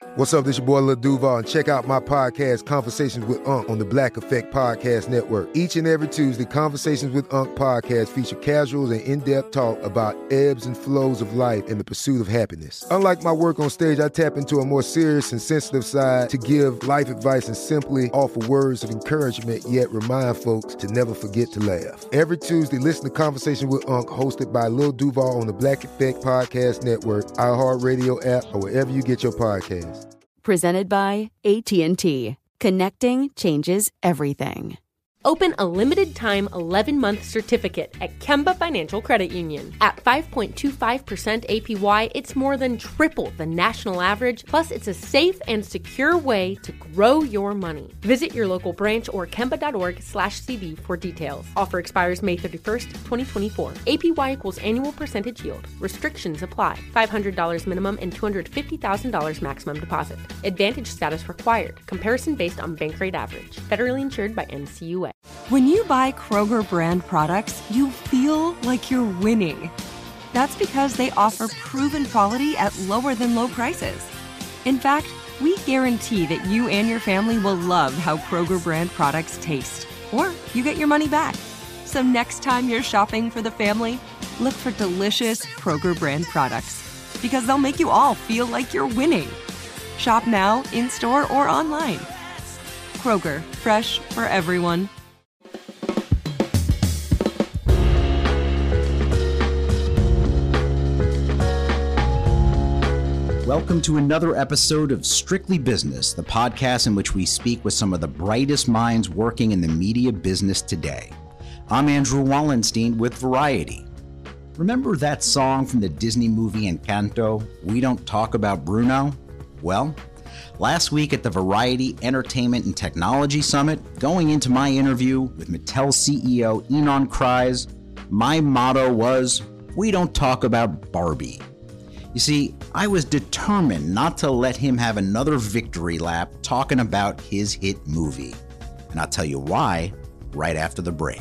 What's up, this your boy Lil Duval, and check out my podcast, Conversations with Unc, on the Black Effect Podcast Network. Each and every Tuesday, Conversations with Unc podcast feature casuals and in-depth talk about ebbs and flows of life and the pursuit of happiness. Unlike my work on stage, I tap into a more serious and sensitive side to give life advice and simply offer words of encouragement, yet remind folks to never forget to laugh. Every Tuesday, listen to Conversations with Unc, hosted by Lil Duval on the Black Effect Podcast Network, iHeartRadio app, or wherever you get your podcasts. Presented by AT&T. Connecting changes everything. Open a limited-time 11-month certificate at Kemba Financial Credit Union. At 5.25% APY, it's more than triple the national average, plus it's a safe and secure way to grow your money. Visit your local branch or kemba.org/cb for details. Offer expires May 31st, 2024. APY equals annual percentage yield. Restrictions apply. $500 minimum and $250,000 maximum deposit. Advantage status required. Comparison based on bank rate average. Federally insured by NCUA. When you buy Kroger brand products, you feel like you're winning. That's because they offer proven quality at lower than low prices. In fact, we guarantee that you and your family will love how Kroger brand products taste, or you get your money back. So next time you're shopping for the family, look for delicious Kroger brand products, because they'll make you all feel like you're winning. Shop now, in-store, or online. Kroger, fresh for everyone. Welcome to another episode of Strictly Business, the podcast in which we speak with some of the brightest minds working in the media business today. I'm Andrew Wallenstein with Variety. Remember that song from the Disney movie Encanto, We Don't Talk About Bruno? Well, last week at the Variety Entertainment and Technology Summit, going into my interview with Mattel CEO Ynon Kreiz, my motto was, we don't talk about Barbie. You see, I was determined not to let him have another victory lap talking about his hit movie. And I'll tell you why right after the break.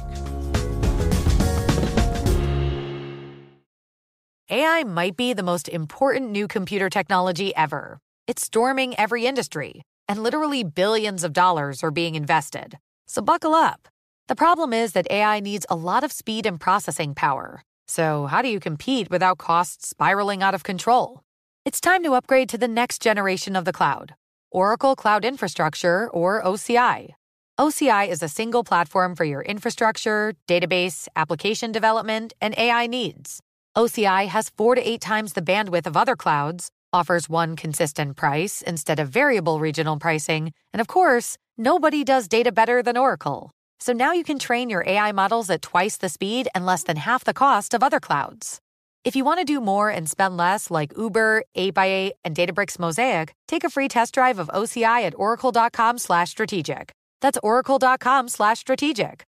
AI might be the most important new computer technology ever. It's storming every industry, and literally billions of dollars are being invested. So buckle up. The problem is that AI needs a lot of speed and processing power. So how do you compete without costs spiraling out of control? It's time to upgrade to the next generation of the cloud, Oracle Cloud Infrastructure, or OCI. OCI is a single platform for your infrastructure, database, application development, and AI needs. OCI has 4 to 8 times the bandwidth of other clouds, offers one consistent price instead of variable regional pricing, and of course, nobody does data better than Oracle. So now you can train your AI models at twice the speed and less than half the cost of other clouds. If you want to do more and spend less like Uber, 8x8, and Databricks Mosaic, take a free test drive of OCI at oracle.com/strategic. That's oracle.com/strategic.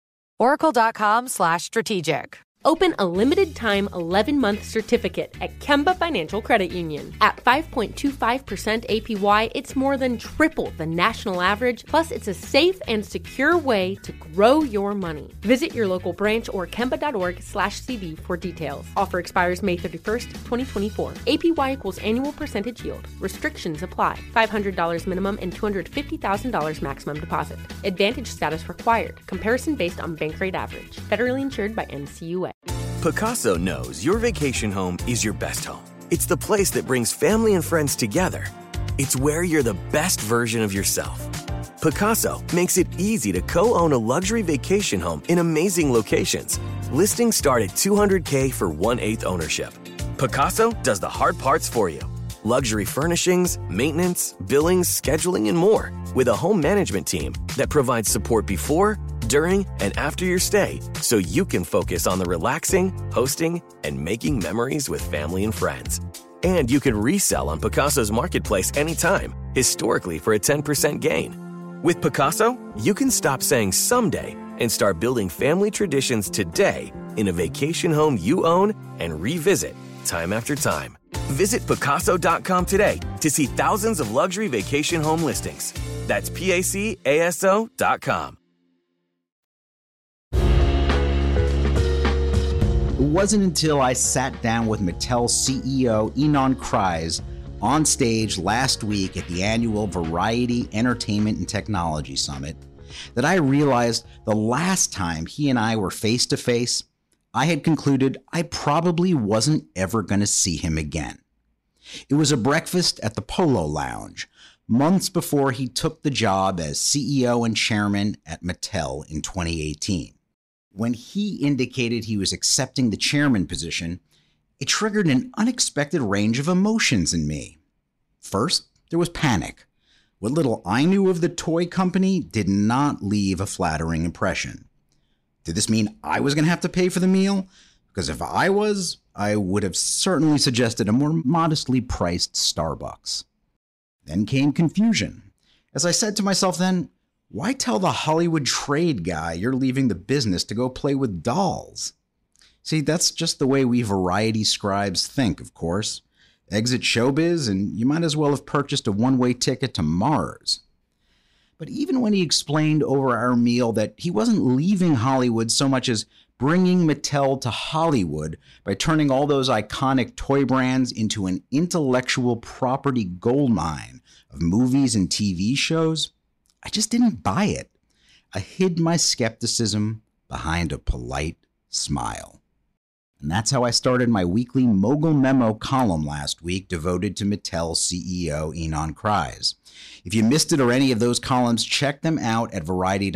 Oracle.com/strategic. Open a limited-time 11-month certificate at Kemba Financial Credit Union. At 5.25% APY, it's more than triple the national average, plus it's a safe and secure way to grow your money. Visit your local branch or kemba.org/cb for details. Offer expires May 31st, 2024. APY equals annual percentage yield. Restrictions apply. $500 minimum and $250,000 maximum deposit. Advantage status required. Comparison based on bank rate average. Federally insured by NCUA. Pacaso knows your vacation home is your best home. It's the place that brings family and friends together. It's where you're the best version of yourself. Pacaso makes it easy to co-own a luxury vacation home in amazing locations. Listings start at $200K for 1/8 ownership. Pacaso does the hard parts for you. Luxury furnishings, maintenance, billings, scheduling, and more. With a home management team that provides support before, during, and after your stay, so you can focus on the relaxing, hosting, and making memories with family and friends. And you can resell on Pacaso's marketplace anytime, historically for a 10% gain. With Pacaso, you can stop saying someday and start building family traditions today in a vacation home you own and revisit time after time. Visit Pacaso.com today to see thousands of luxury vacation home listings. That's PACASO.com. It wasn't until I sat down with Mattel CEO Ynon Kreiz on stage last week at the annual Variety Entertainment and Technology Summit that I realized the last time he and I were face to face, I had concluded I probably wasn't ever going to see him again. It was a breakfast at the Polo Lounge, months before he took the job as CEO and chairman at Mattel in 2018. When he indicated he was accepting the chairman position, it triggered an unexpected range of emotions in me. First, there was panic. What little I knew of the toy company did not leave a flattering impression. Did this mean I was going to have to pay for the meal? Because if I was, I would have certainly suggested a more modestly priced Starbucks. Then came confusion. As I said to myself then, why tell the Hollywood trade guy you're leaving the business to go play with dolls? See, that's just the way we variety scribes think, of course. Exit showbiz, and you might as well have purchased a one-way ticket to Mars. But even when he explained over our meal that he wasn't leaving Hollywood so much as bringing Mattel to Hollywood by turning all those iconic toy brands into an intellectual property goldmine of movies and TV shows, I just didn't buy it. I hid my skepticism behind a polite smile. And that's how I started my weekly Mogul Memo column last week devoted to Mattel CEO Ynon Kreiz. If you missed it or any of those columns, check them out at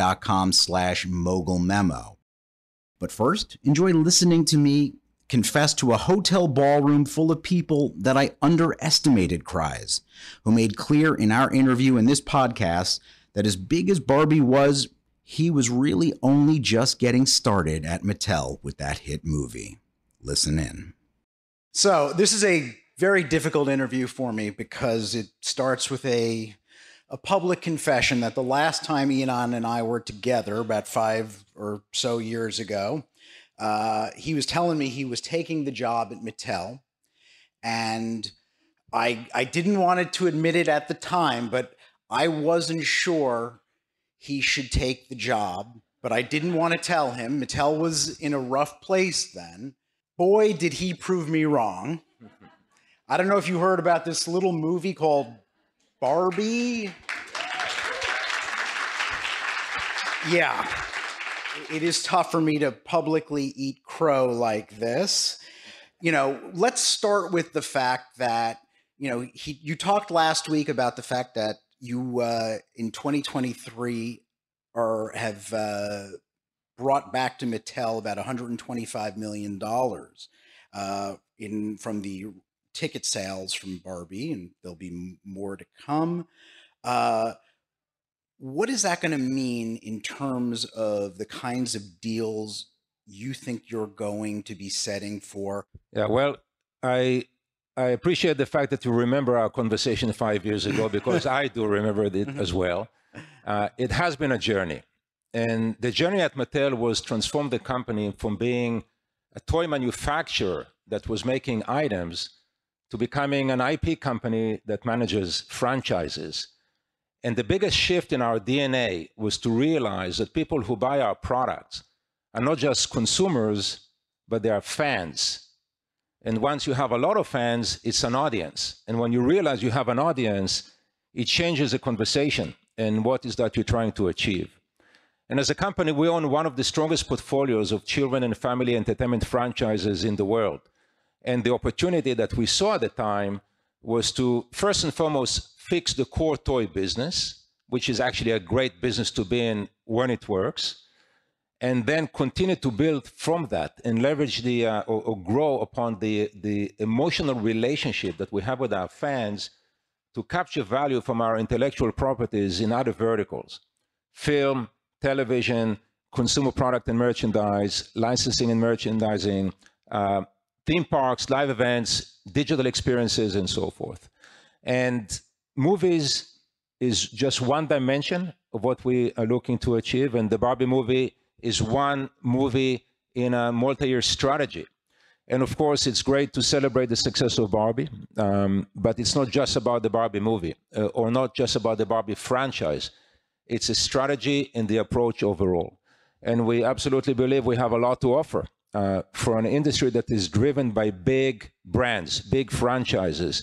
variety.com/mogulmemo. But first, enjoy listening to me confess to a hotel ballroom full of people that I underestimated Kreiz, who made clear in our interview in this podcast that as big as Barbie was, he was really only just getting started at Mattel with that hit movie. Listen in. So this is a very difficult interview for me because it starts with a public confession that the last time Ynon and I were together, about 5 or so years ago, he was telling me he was taking the job at Mattel. And I didn't want to admit it at the time, but I wasn't sure he should take the job, but I didn't want to tell him. Mattel was in a rough place then. Boy, did he prove me wrong. I don't know if you heard about this little movie called Barbie. Yeah, it is tough for me to publicly eat crow like this. You know, let's start with the fact that, you talked last week about the fact that you in 2023 have brought back to Mattel about $125 million from the ticket sales from Barbie, and there'll be more to come. What is that going to mean in terms of the kinds of deals you think you're going to be setting for? Yeah, well, I appreciate the fact that you remember our conversation 5 years ago, because I do remember it as well. It has been a journey. And the journey at Mattel was transform the company from being a toy manufacturer that was making items to becoming an IP company that manages franchises. And the biggest shift in our DNA was to realize that people who buy our products are not just consumers, but they are fans. And once you have a lot of fans, it's an audience. And when you realize you have an audience, it changes the conversation and what is that you're trying to achieve. And as a company, we own one of the strongest portfolios of children and family entertainment franchises in the world. And the opportunity that we saw at the time was to, first and foremost, fix the core toy business, which is actually a great business to be in when it works, and then continue to build from that and leverage or grow upon the emotional relationship that we have with our fans to capture value from our intellectual properties in other verticals: film, television, consumer product and merchandise, licensing and merchandising, theme parks, live events, digital experiences, and so forth. And movies is just one dimension of what we are looking to achieve, and the Barbie movie is one movie in a multi-year strategy. And of course, it's great to celebrate the success of Barbie, but it's not just about the Barbie movie or not just about the Barbie franchise. It's a strategy and the approach overall. And we absolutely believe we have a lot to offer for an industry that is driven by big brands, big franchises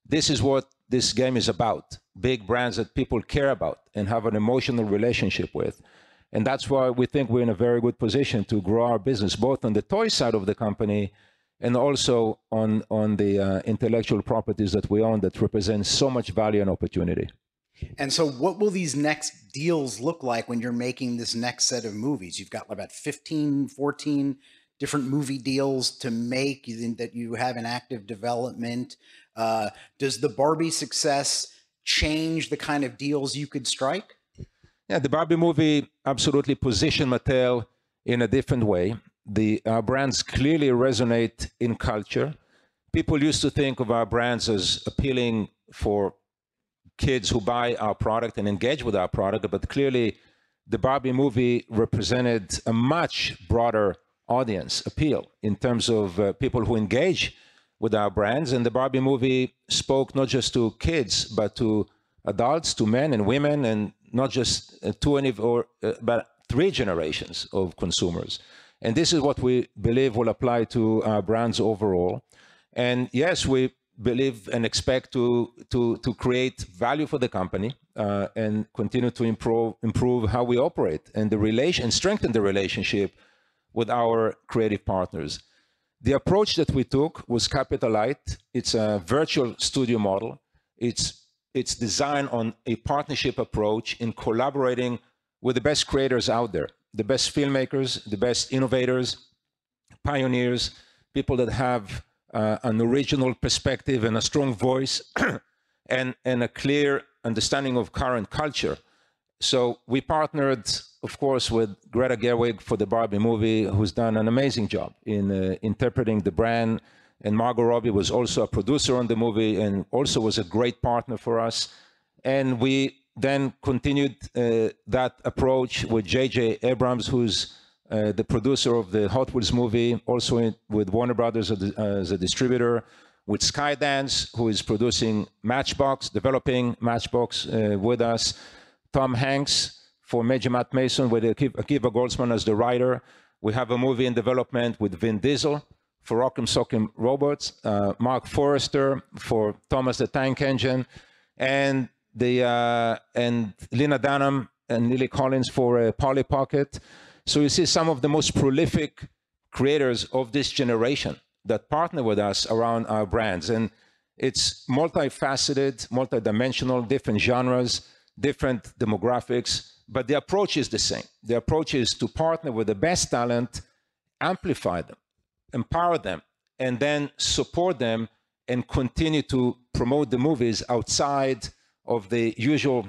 this is what this game is about. Big brands that people care about and have an emotional relationship with. And that's why we think we're in a very good position to grow our business, both on the toy side of the company and also on the intellectual properties that we own that represent so much value and opportunity. And so what will these next deals look like when you're making this next set of movies? You've got about 15, 14 different movie deals to make that you have in active development. Does the Barbie success change the kind of deals you could strike? Yeah, the Barbie movie absolutely positioned Mattel in a different way. Our brands clearly resonate in culture. People used to think of our brands as appealing for kids who buy our product and engage with our product, but clearly the Barbie movie represented a much broader audience appeal in terms of people who engage with our brands. And the Barbie movie spoke not just to kids, but to adults, to men and women, and not just but 3 generations of consumers. And this is what we believe will apply to our brands overall. And yes, we believe and expect to create value for the company and continue to improve how we operate and strengthen the relationship with our creative partners. The approach that we took was capital light. It's a virtual studio model. It's designed on a partnership approach in collaborating with the best creators out there, the best filmmakers, the best innovators, pioneers, people that have an original perspective and a strong voice and a clear understanding of current culture. So we partnered, of course, with Greta Gerwig for the Barbie movie, who's done an amazing job in interpreting the brand. And Margot Robbie was also a producer on the movie and also was a great partner for us. And we then continued that approach with J.J. Abrams, who's the producer of the Hot Wheels movie, also with Warner Brothers as a distributor, with Skydance, who is producing Matchbox, developing Matchbox with us, Tom Hanks for Major Matt Mason with Akiva Goldsman as the writer. We have a movie in development with Vin Diesel for Rock'em Sock'em Robots, Mark Forrester for Thomas the Tank Engine, and Lena Dunham and Lily Collins for Polly Pocket. So you see some of the most prolific creators of this generation that partner with us around our brands. And it's multifaceted, multidimensional, different genres, different demographics, but the approach is the same. The approach is to partner with the best talent, amplify them, empower them, and then support them and continue to promote the movies outside of the usual,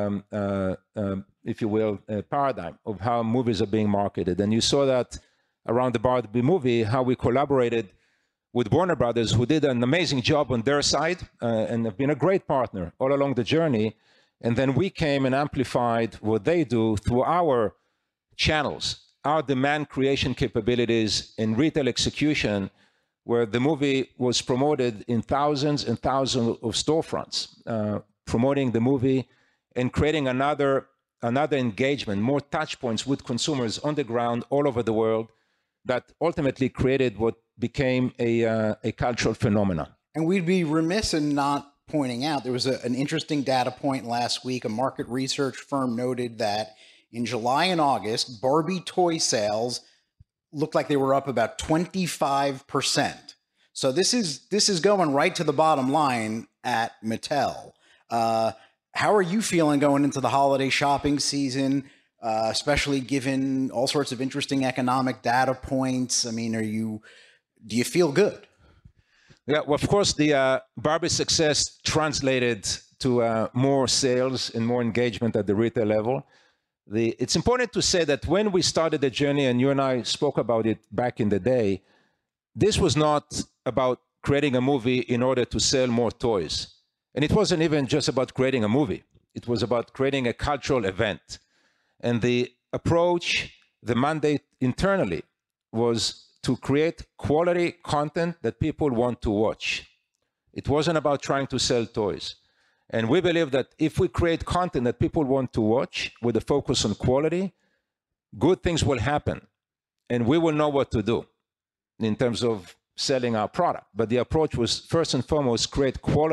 if you will, paradigm of how movies are being marketed. And you saw that around the Barbie movie, how we collaborated with Warner Brothers, who did an amazing job on their side and have been a great partner all along the journey. And then we came and amplified what they do through our channels, our demand creation capabilities in retail execution, where the movie was promoted in thousands and thousands of storefronts, promoting the movie and creating another engagement, more touch points with consumers on the ground all over the world that ultimately created what became a cultural phenomenon. And we'd be remiss in not pointing out, there was an interesting data point last week. A market research firm noted that in July and August, Barbie toy sales looked like they were up about 25%. So this is going right to the bottom line at Mattel. How are you feeling going into the holiday shopping season, especially given all sorts of interesting economic data points? I mean, do you feel good? Yeah, well, of course, the Barbie success translated to more sales and more engagement at the retail level. It's important to say that when we started the journey, and you and I spoke about it back in the day, this was not about creating a movie in order to sell more toys. And it wasn't even just about creating a movie. It was about creating a cultural event. And the approach, the mandate internally was to create quality content that people want to watch. It wasn't about trying to sell toys. And we believe that if we create content that people want to watch with a focus on quality, good things will happen. And we will know what to do in terms of selling our product. But the approach was first and foremost, create quality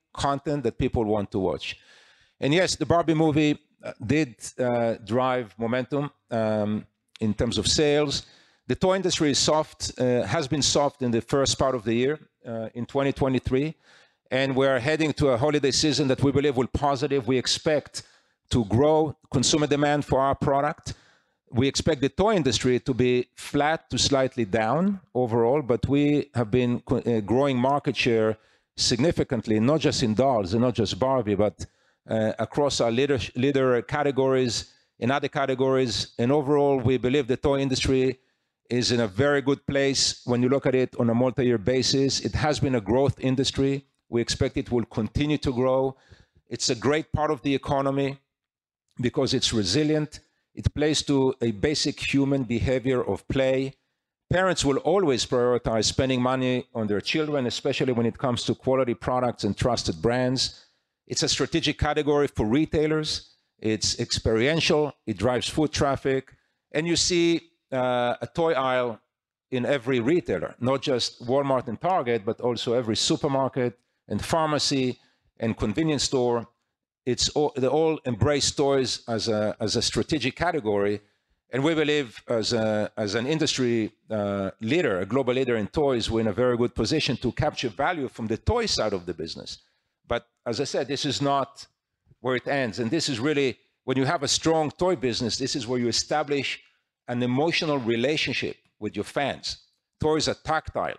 content that people want to watch. And yes, the Barbie movie did drive momentum in terms of sales. The toy industry is soft, has been soft in the first part of the year in 2023. And we're heading to a holiday season that we believe will be positive. We expect to grow consumer demand for our product. We expect the toy industry to be flat to slightly down overall, but we have been growing market share significantly, not just in dolls and not just Barbie, but across our leader categories, in other categories. And overall, we believe the toy industry is in a very good place when you look at it on a multi-year basis. It has been a growth industry. We expect it will continue to grow. It's a great part of the economy because it's resilient. It plays to a basic human behavior of play. Parents will always prioritize spending money on their children, especially when it comes to quality products and trusted brands. It's a strategic category for retailers. It's experiential. It drives foot traffic. And you see a toy aisle in every retailer, not just Walmart and Target, but also every supermarket and pharmacy and convenience store. They all embrace toys as a strategic category. And we believe as an industry leader, a global leader in toys, we're in a very good position to capture value from the toy side of the business. But as I said, this is not where it ends. And this is really, when you have a strong toy business, this is where you establish an emotional relationship with your fans. Toys are tactile.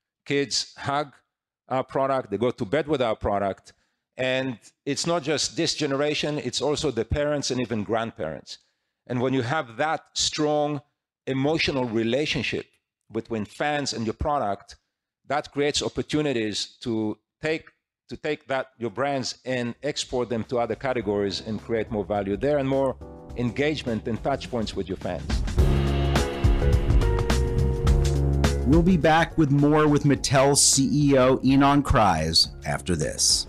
Kids hug our product, they go to bed with our product. And it's not just this generation, it's also the parents and even grandparents. And when you have that strong emotional relationship between fans and your product, that creates opportunities to take your brands and export them to other categories and create more value there and more engagement and touch points with your fans. We'll be back with more with Mattel's CEO, Ynon Kreiz, after this.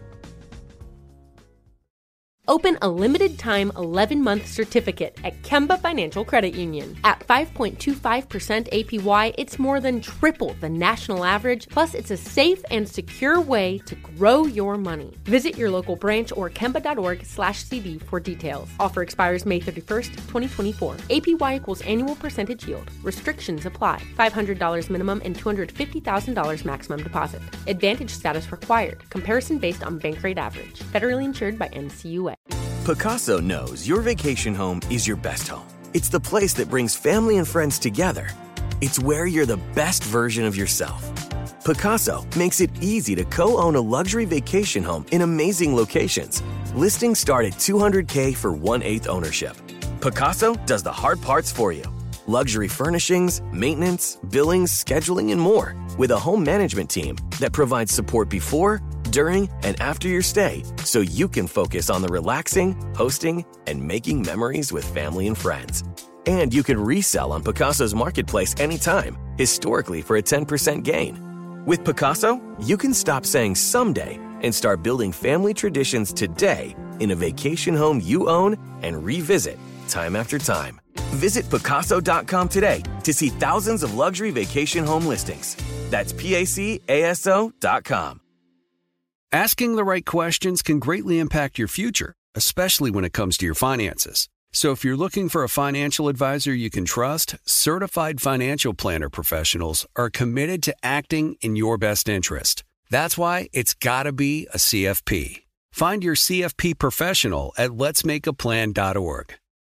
Open a limited-time 11-month certificate at Kemba Financial Credit Union. At 5.25% APY, it's more than triple the national average, plus it's a safe and secure way to grow your money. Visit your local branch or kemba.org/cb for details. Offer expires May 31st, 2024. APY equals annual percentage yield. Restrictions apply. $500 minimum and $250,000 maximum deposit. Advantage status required. Comparison based on bank rate average. Federally insured by NCUA. Pacaso knows your vacation home is your best home. It's the place that brings family and friends together. It's where you're the best version of yourself. Pacaso makes it easy to co-own a luxury vacation home in amazing locations. Listings start at $200K for 1/8 ownership. Pacaso does the hard parts for you. Luxury furnishings, maintenance, billings, scheduling, and more. With a home management team that provides support before, during, and after your stay, so you can focus on the relaxing, hosting, and making memories with family and friends. And you can resell on Pacaso's marketplace anytime, historically for a 10% gain. With Pacaso, you can stop saying someday and start building family traditions today in a vacation home you own and revisit time after time. Visit Pacaso.com today to see thousands of luxury vacation home listings. That's PACASO.com. Asking the right questions can greatly impact your future, especially when it comes to your finances. So if you're looking for a financial advisor you can trust, certified financial planner professionals are committed to acting in your best interest. That's why it's got to be a CFP. Find your CFP professional at letsmakeaplan.org.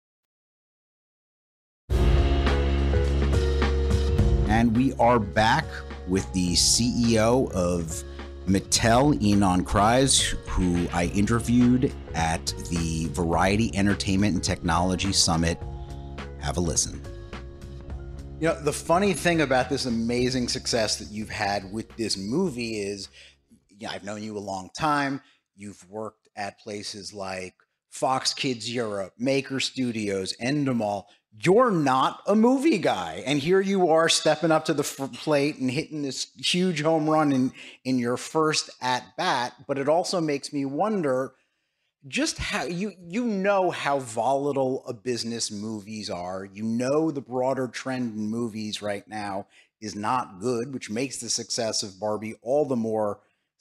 And we are back with the CEO of Mattel, Ynon Kreiz, who I interviewed at the Variety Entertainment and Technology Summit. Have a listen. You know, the funny thing about this amazing success that you've had with this movie is, I've known you a long time. You've worked at places like Fox Kids Europe, Maker Studios, Endemol. You're not a movie guy. And here you are stepping up to the plate and hitting this huge home run in your first at bat. But it also makes me wonder just how you know how volatile a business movies are. You know the broader trend in movies right now is not good, which makes the success of Barbie all the more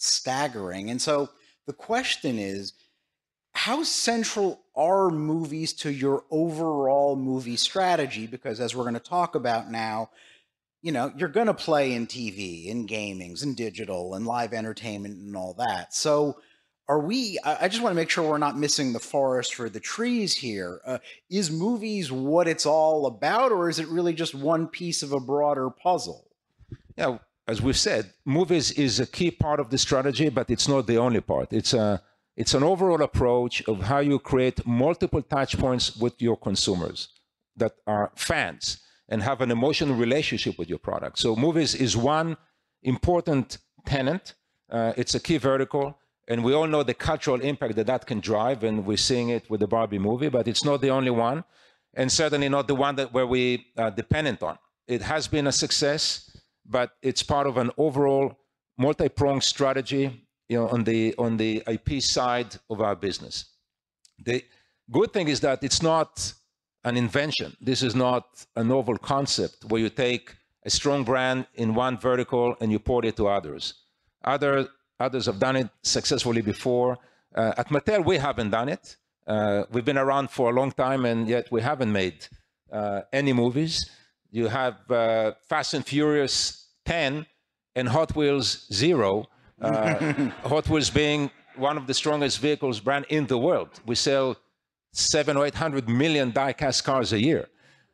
staggering. And so the question is, how central are movies to your overall movie strategy? Because as we're going to talk about now, you know, you're going to play in TV, in gamings, in digital, and live entertainment and all that. So I just want to make sure we're not missing the forest for the trees here. Is movies what it's all about, or is it really just one piece of a broader puzzle? Yeah, as we've said, movies is a key part of the strategy, but it's not the only part. It's an overall approach of how you create multiple touch points with your consumers that are fans and have an emotional relationship with your product. So movies is one important tenet. It's a key vertical, and we all know the cultural impact that can drive, and we're seeing it with the Barbie movie, but it's not the only one, and certainly not the one where we are dependent on. It has been a success, but it's part of an overall multi-pronged strategy, you know, on the IP side of our business. The good thing is that it's not an invention. This is not a novel concept where you take a strong brand in one vertical and you port it to others. Others have done it successfully before. At Mattel, we haven't done it. We've been around for a long time, and yet we haven't made any movies. You have Fast and Furious 10 and Hot Wheels 0. Hot Wheels being one of the strongest vehicles brand in the world. We sell 700 or 800 million die-cast cars a year.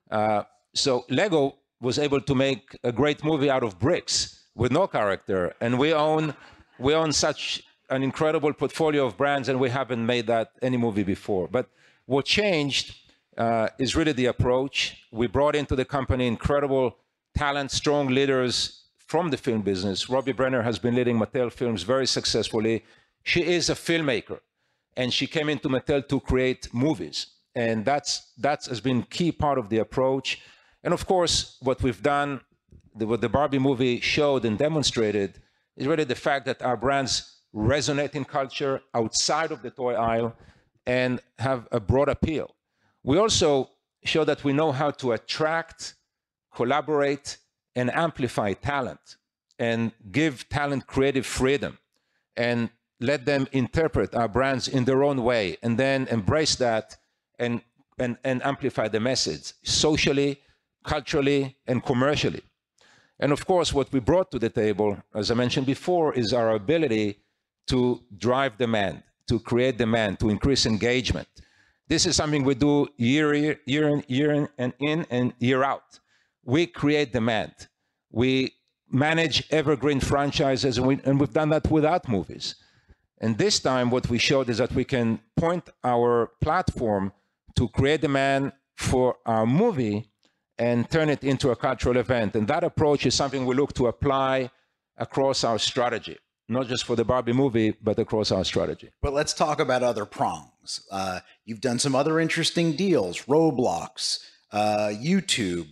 So Lego was able to make a great movie out of bricks with no character, and we own such an incredible portfolio of brands, and we haven't made that any movie before. But what changed is really the approach. We brought into the company incredible talent, strong leaders from the film business. Robbie Brenner has been leading Mattel Films very successfully. She is a filmmaker, and she came into Mattel to create movies. And that has been key part of the approach. And of course, what we've done, what the Barbie movie showed and demonstrated, is really the fact that our brands resonate in culture outside of the toy aisle and have a broad appeal. We also show that we know how to attract, collaborate, and amplify talent, and give talent creative freedom, and let them interpret our brands in their own way, and then embrace that and amplify the message socially, culturally, and commercially. And of course, what we brought to the table, as I mentioned before, is our ability to drive demand, to create demand, to increase engagement. This is something we do year in and year out. We create demand. We manage evergreen franchises, and we've done that without movies. And this time, what we showed is that we can point our platform to create demand for our movie and turn it into a cultural event. And that approach is something we look to apply across our strategy, not just for the Barbie movie, but across our strategy. But let's talk about other prongs. You've done some other interesting deals, Roblox, YouTube.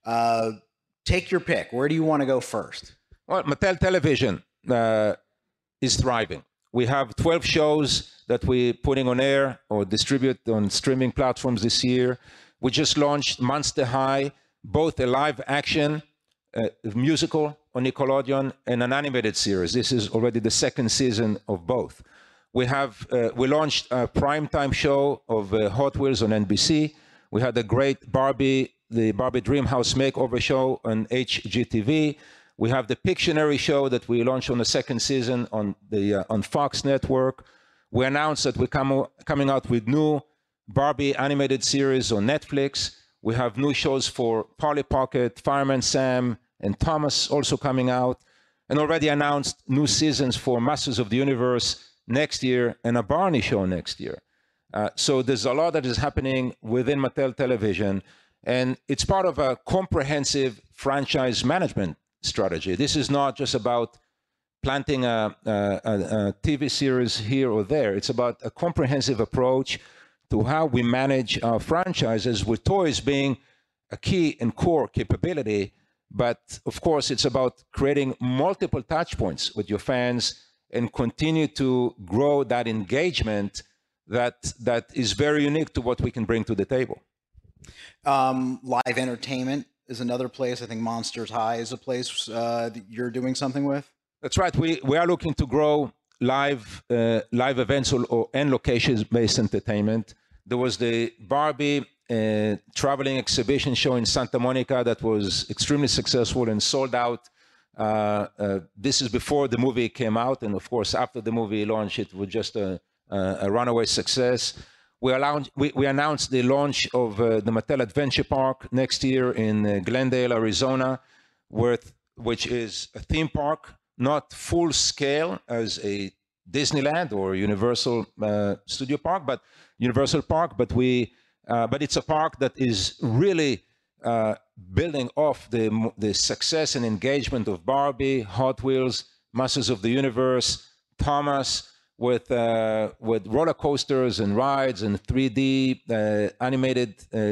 Take your pick. Where do you want to go first? Well, Mattel Television is thriving. We have 12 shows that we're putting on air or distribute on streaming platforms this year. We just launched Monster High, both a live action musical on Nickelodeon and an animated series. This is already the second season of both. We launched a primetime show of Hot Wheels on NBC. We had a great the Barbie Dreamhouse Makeover show on HGTV. We have the Pictionary show that we launched on the second season on Fox Network. We announced that we're coming out with new Barbie animated series on Netflix. We have new shows for Polly Pocket, Fireman Sam, and Thomas also coming out, and already announced new seasons for Masters of the Universe next year and a Barney show next year. So there's a lot that is happening within Mattel Television, and it's part of a comprehensive franchise management strategy. This is not just about planting a TV series here or there. It's about a comprehensive approach to how we manage our franchises, with toys being a key and core capability. But of course, it's about creating multiple touch points with your fans and continue to grow that engagement that is very unique to what we can bring to the table. Live entertainment is another place. I think Monsters High is a place that you're doing something with. That's right. We are looking to grow live events and location-based entertainment. There was the Barbie traveling exhibition show in Santa Monica that was extremely successful and sold out. This is before the movie came out, and of course, after the movie launch, it was just a runaway success. We announced the launch of the Mattel Adventure Park next year in Glendale, Arizona, which is a theme park, not full scale as a Disneyland or Universal Studio Park, but Universal Park. But it's a park that is really building off the success and engagement of Barbie, Hot Wheels, Masters of the Universe, Thomas, with roller coasters and rides and 3D animated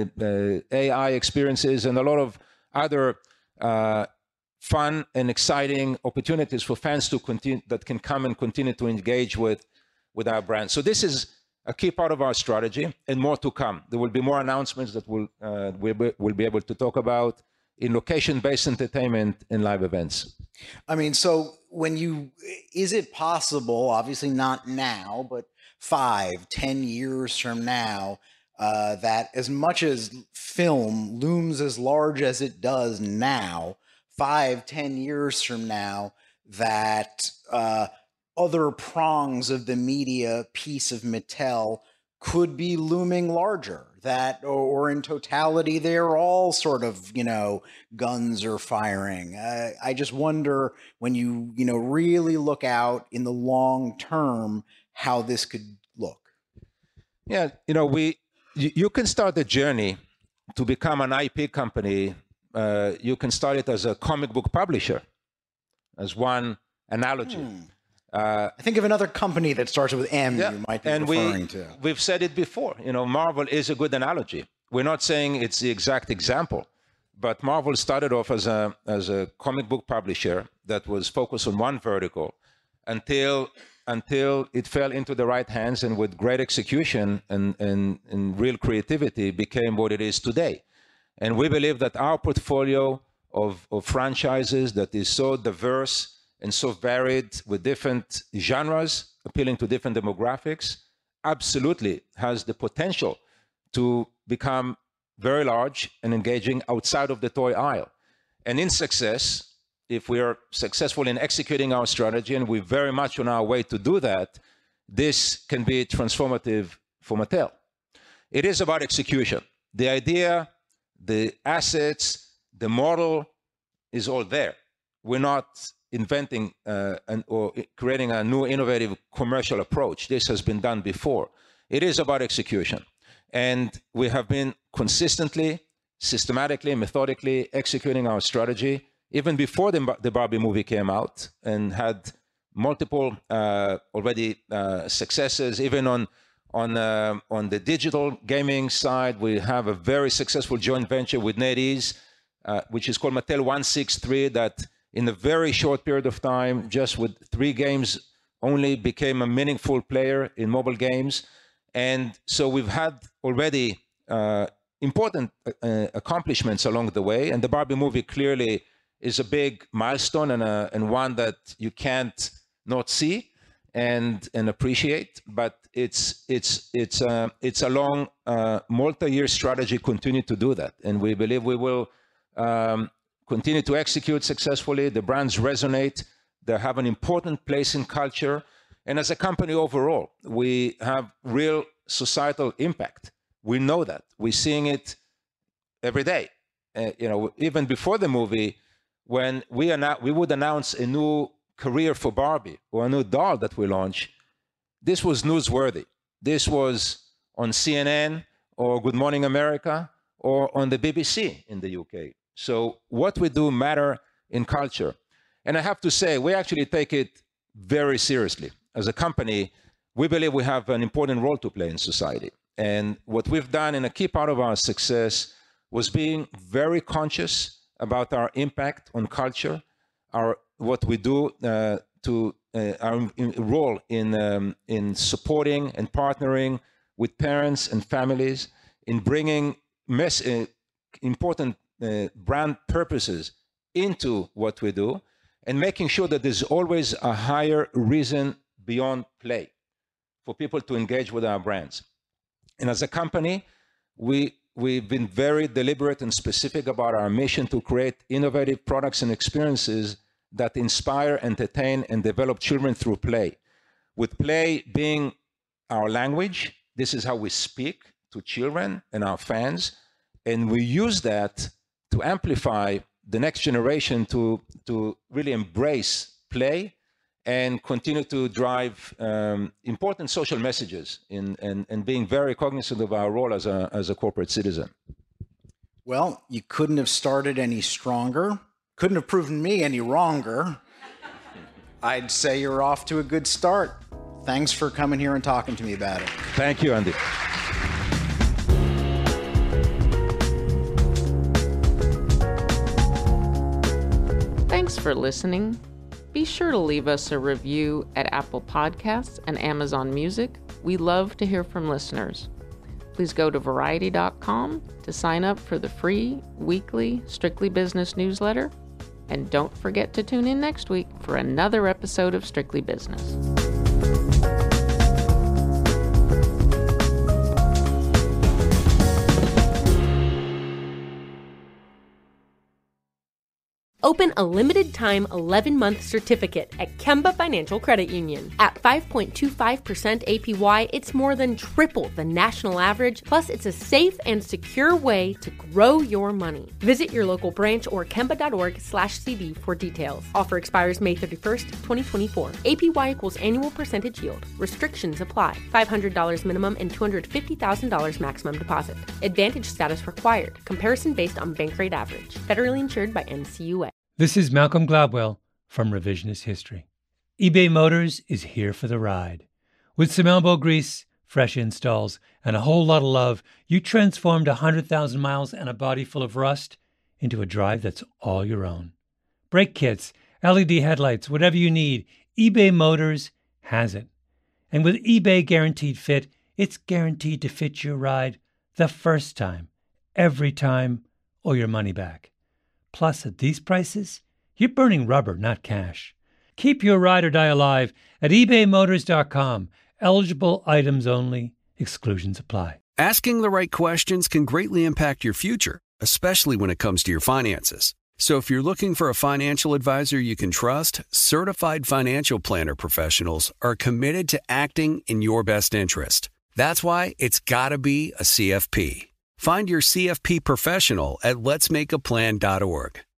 AI experiences and a lot of other fun and exciting opportunities for fans that can come and continue to engage with our brand. So this is a key part of our strategy, and more to come. There will be more announcements that we'll be able to talk about in location-based entertainment and live events. I mean, so is it possible, obviously not now, but 5-10 years from now, that as much as film looms as large as it does now, 5-10 years from now, that other prongs of the media piece of Mattel could be looming larger, that or in totality they're all sort of, guns are firing. I just wonder, when you really look out in the long term, how this could look. Yeah, you can start the journey to become an IP company. You can start it as a comic book publisher, as one analogy. I think of another company that starts with M. Yeah, you might be referring to. We've said it before. Marvel is a good analogy. We're not saying it's the exact example, but Marvel started off as a comic book publisher that was focused on one vertical until it fell into the right hands, and with great execution and real creativity became what it is today. And we believe that our portfolio of franchises that is so diverse and so varied, with different genres appealing to different demographics, absolutely has the potential to become very large and engaging outside of the toy aisle. And in success, if we are successful in executing our strategy, and we're very much on our way to do that, this can be transformative for Mattel. It is about execution. The idea, the assets, the model is all there. We're not inventing or creating a new innovative commercial approach. This has been done before. It is about execution. And we have been consistently, systematically, methodically executing our strategy, even before the Barbie movie came out, and had multiple already successes. Even on the digital gaming side, we have a very successful joint venture with NetEase, which is called Mattel 163, that in a very short period of time, just with 3 games only, became a meaningful player in mobile games. And so we've had already important accomplishments along the way. And the Barbie movie clearly is a big milestone and one that you can't not see and appreciate. But it's a long multi-year strategy continue to do that. And we believe we will continue to execute successfully. The brands resonate. They have an important place in culture. And as a company overall, we have real societal impact. We know that. We're seeing it every day. Even before the movie, when we would announce a new career for Barbie or a new doll that we launch, this was newsworthy. This was on CNN or Good Morning America or on the BBC in the UK. So what we do matter in culture. And I have to say, we actually take it very seriously. As a company, we believe we have an important role to play in society. And what we've done, and a key part of our success, was being very conscious about our impact on culture, what we do our role in supporting and partnering with parents and families, in bringing important brand purposes into what we do. and making sure that there's always a higher reason beyond play for people to engage with our brands. And as a company, we've been very deliberate and specific about our mission to create innovative products and experiences that inspire, entertain, and develop children through play. With play being our language, this is how we speak to children and our fans, and we use that to amplify the next generation to really embrace play and continue to drive important social messages and being very cognizant of our role as a corporate citizen. Well, you couldn't have started any stronger, couldn't have proven me any wronger. I'd say you're off to a good start. Thanks for coming here and talking to me about it. Thank you, Andy. Thanks for listening. Be sure to leave us a review at Apple Podcasts and Amazon Music. We love to hear from listeners. Please go to Variety.com to sign up for the free weekly Strictly Business newsletter. And don't forget to tune in next week for another episode of Strictly Business. Open a limited-time 11-month certificate at Kemba Financial Credit Union. At 5.25% APY, it's more than triple the national average, plus it's a safe and secure way to grow your money. Visit your local branch or kemba.org/cb for details. Offer expires May 31st, 2024. APY equals annual percentage yield. Restrictions apply. $500 minimum and $250,000 maximum deposit. Advantage status required. Comparison based on bank rate average. Federally insured by NCUA. This is Malcolm Gladwell from Revisionist History. eBay Motors is here for the ride. With some elbow grease, fresh installs, and a whole lot of love, you transformed 100,000 miles and a body full of rust into a drive that's all your own. Brake kits, LED headlights, whatever you need, eBay Motors has it. And with eBay Guaranteed Fit, it's guaranteed to fit your ride the first time, every time, or your money back. Plus, at these prices, you're burning rubber, not cash. Keep your ride or die alive at ebaymotors.com. Eligible items only. Exclusions apply. Asking the right questions can greatly impact your future, especially when it comes to your finances. So if you're looking for a financial advisor you can trust, certified financial planner professionals are committed to acting in your best interest. That's why it's got to be a CFP. Find your CFP professional at letsmakeaplan.org.